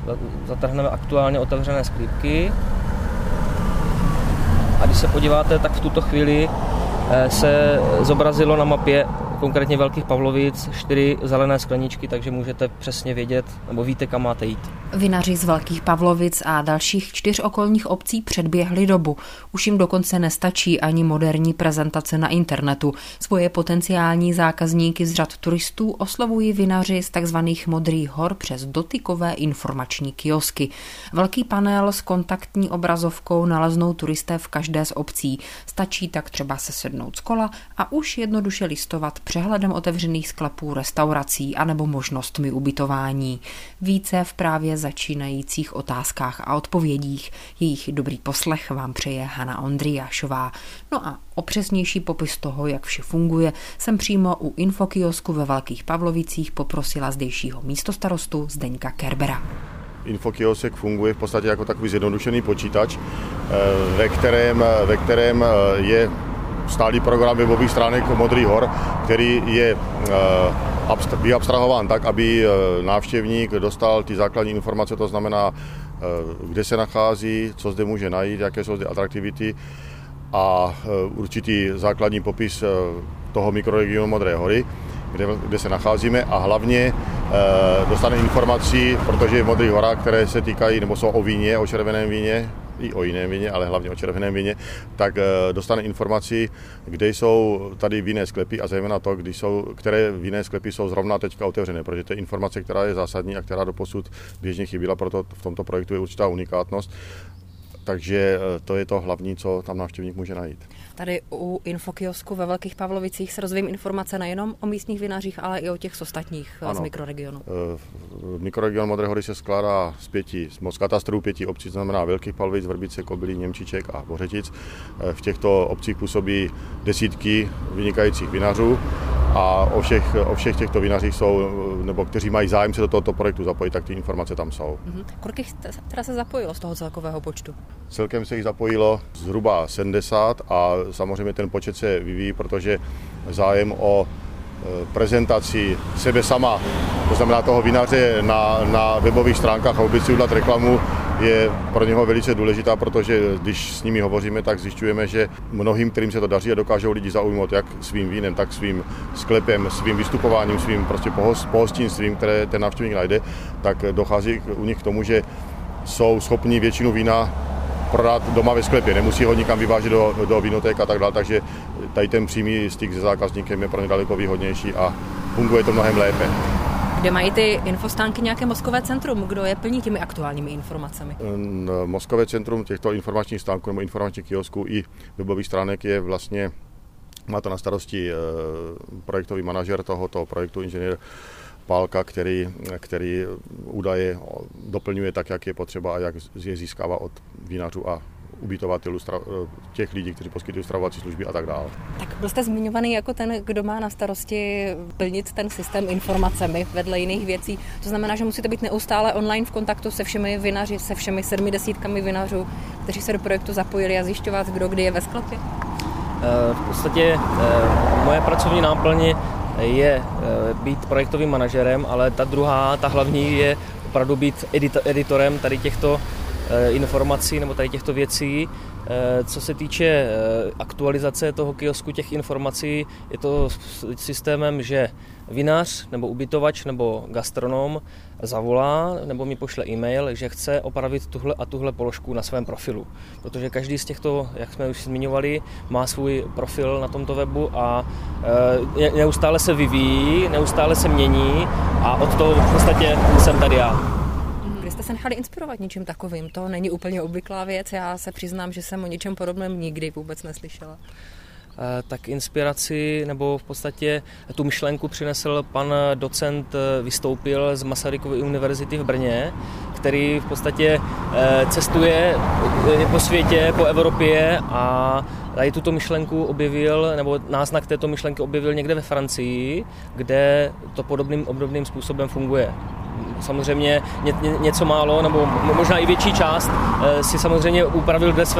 zatrhneme aktuálně otevřené sklípky. A když se podíváte, tak v tuto chvíli se zobrazilo na mapě konkrétně Velkých Pavlovic 4 zelené skleničky, takže můžete přesně vědět, nebo víte, kam máte jít. Vinaři z Velkých Pavlovic a dalších 4 okolních obcí předběhli dobu. Už jim dokonce nestačí ani moderní prezentace na internetu. Svoje potenciální zákazníky z řad turistů oslovují vinaři z takzvaných Modrých hor přes dotykové informační kiosky. Velký panel s kontaktní obrazovkou naleznou turisté v každé z obcí. Stačí tak třeba se sednout z kola a už jednoduše listovat přehledem otevřených sklepů, restaurací anebo možnostmi ubytování. Více v právě začínajících otázkách a odpovědích. Jejich dobrý poslech vám přeje Hana Ondriášová. No a o přesnější popis toho, jak vše funguje, jsem přímo u infokiosku ve Velkých Pavlovicích poprosila zdejšího místostarostu Zdeňka Kerbera. Infokiosk funguje v podstatě jako takový zjednodušený počítač, ve kterém je stálý program webových stránek Modrých hor, který je vyabstrahován tak, aby návštěvník dostal ty základní informace, to znamená, kde se nachází, co zde může najít, jaké jsou zde atraktivity a určitý základní popis toho mikroregionu Modré hory, kde se nacházíme a hlavně dostane informací, protože v Modrých horách, které se týkají nebo jsou o víně, o červeném víně, i o jiném víně, ale hlavně o červeném víně, tak dostane informaci, kde jsou tady vinné sklepy a zejména to, které vinné sklepy jsou zrovna teďka otevřené, protože to je informace, která je zásadní a která doposud běžně chyběla, proto v tomto projektu je určitá unikátnost. Takže to je to hlavní, co tam návštěvník může najít. Tady u infokiosku ve Velkých Pavlovicích se dozvím informace nejenom o místních vinařích, ale i o těch z ostatních z mikroregionu. Mikroregion Modré hory se skládá z katastrů 5 obcí, to znamená Velkých Pavlovic, Vrbice, Kobylí, Němčiček a Bořetic. V těchto obcích působí desítky vynikajících vinařů a o všech těchto vinařích jsou, nebo kteří mají zájem se do tohoto projektu zapojit, tak ty informace tam jsou. Kolik teda se zapojilo z toho celkového počtu? Celkem se jich zapojilo zhruba 70 a samozřejmě ten počet se vyvíjí, protože zájem o prezentaci sebe sama, to znamená toho vinaře na webových stránkách a vůbec si udělat reklamu, je pro něho velice důležitá, protože když s nimi hovoříme, tak zjišťujeme, že mnohým, kterým se to daří a dokážou lidi zaujmout jak svým vínem, tak svým sklepem, svým vystupováním, svým prostě pohostinstvím, které ten návštěvník najde, tak dochází u nich k tomu, že jsou schopni většinu vína prodat doma ve sklepě, nemusí ho nikam vyvážet do vinoték a tak dále, takže tady ten přímý styk se zákazníkem je pro ně daleko výhodnější a funguje to mnohem lépe. Kde mají ty infostánky nějaké mozkové centrum? Kdo je plní těmi aktuálními informacemi? Mozkové centrum těchto informačních stánků nebo informačních kiosků i webových stránek je vlastně, má to na starosti projektový manažer tohoto projektu, inženýr Pálka, který údaje doplňuje tak, jak je potřeba a jak je získává od vinařů a ubytovatelů, těch lidí, kteří poskytují stravovací služby a tak dále. Tak byl jste zmiňovaný jako ten, kdo má na starosti plnit ten systém informacemi vedle jiných věcí. To znamená, že musíte být neustále online v kontaktu se všemi vinaři, se všemi 70 vinařů, kteří se do projektu zapojili a zjišťovat, kdo kdy je ve sklepě? V podstatě moje pracovní náplň je být projektovým manažerem, ale ta hlavní je opravdu být editorem tady těchto informací nebo tady těchto věcí. Co se týče aktualizace toho kiosku, těch informací, je to systémem, že vinař nebo ubytovač nebo gastronom zavolá nebo mi pošle e-mail, že chce opravit tuhle a tuhle položku na svém profilu. Protože každý z těchto, jak jsme už zmiňovali, má svůj profil na tomto webu a neustále se vyvíjí, neustále se mění a od toho v podstatě jsem tady já. Vy jste se nechali inspirovat něčím takovým, to není úplně obvyklá věc, já se přiznám, že jsem o něčem podobném nikdy vůbec neslyšela. Tak inspiraci nebo v podstatě tu myšlenku přinesl pan docent Vystoupil z Masarykovy univerzity v Brně, který v podstatě cestuje po světě, po Evropě a tady tuto myšlenku objevil, nebo náznak této myšlenky objevil někde ve Francii, kde to obdobným způsobem funguje. Samozřejmě něco málo, nebo možná i větší část si samozřejmě upravil dle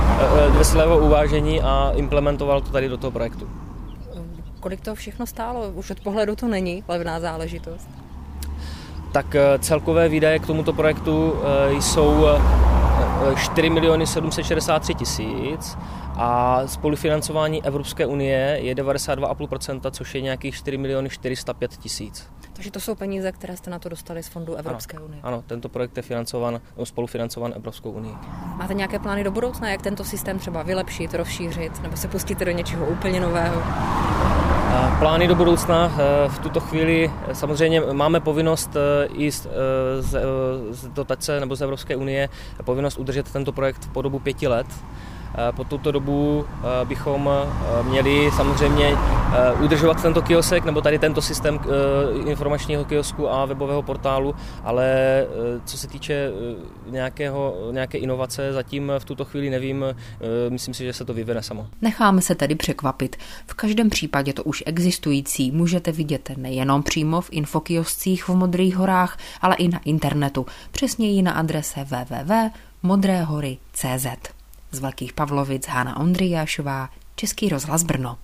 svého uvážení a implementoval to tady do toho projektu. Kolik to všechno stálo? Už od pohledu to není levná záležitost. tak celkové výdaje k tomuto projektu jsou 4 763 000 a spolufinancování Evropské unie je 92,5%, což je nějakých 4 405 000. Takže to jsou peníze, které jste na to dostali z fondu Evropské unie. Ano, tento projekt je spolufinancován Evropskou unii. Máte nějaké plány do budoucna, jak tento systém třeba vylepšit, rozšířit, nebo se pustíte do něčeho úplně nového? Plány do budoucna v tuto chvíli samozřejmě máme povinnost i z dotace nebo z Evropské unie povinnost udržet tento projekt po dobu 5 let. Po tuto dobu bychom měli samozřejmě udržovat tento kiosek nebo tady tento systém informačního kiosku a webového portálu, ale co se týče nějaké inovace, zatím v tuto chvíli nevím, myslím si, že se to vyvine samo. Necháme se tedy překvapit. V každém případě to už existující můžete vidět nejenom přímo v infokioscích v Modrých horách, ale i na internetu, přesněji na adrese www.modrehory.cz. Z Velkých Pavlovic Hana Ondryjášová, Český rozhlas Brno.